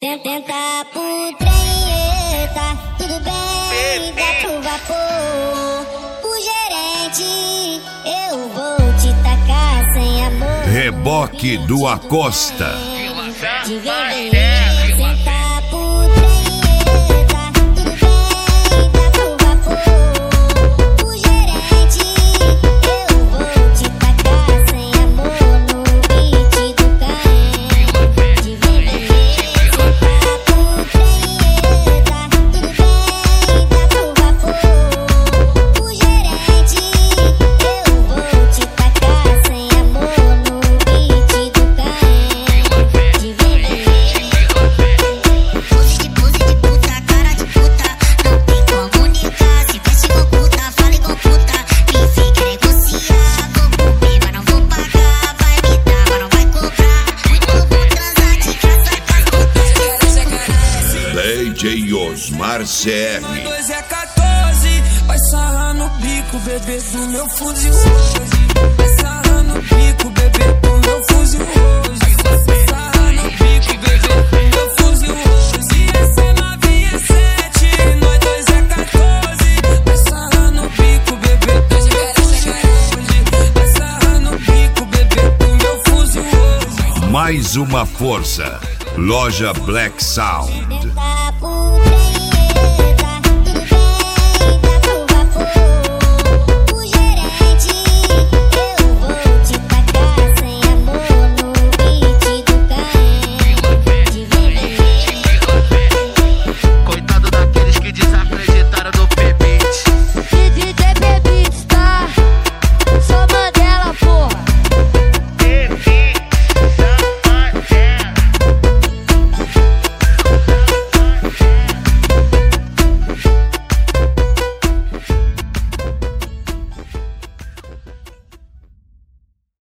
Tenta pro trem, tá tudo bem, dá pro vapor. O gerente, eu vou te tacar sem amor. Reboque do Acosta. De vermelho, senta pro trem, tá tudo bem, dá pro vapor. O gerente, eu vou te tacar sem amor no beat do Caen. De vermelho. DJ Osmar CR. 2 é 14, vai sarrar no bico, bebê do meu fuzil hoje. Vai sarrar no bico, bebê do meu fuzil hoje. Vai sarrar no bico, bebê do meu fuzil hoje. Se essa novinha é 7, nós 2 é 14. Vai sarrar no bico, bebê do meu fuzil hoje. Vai sarrar no bico, bebê do meu fuzil hoje. Mais uma força. Loja Black Sound. Tenta pro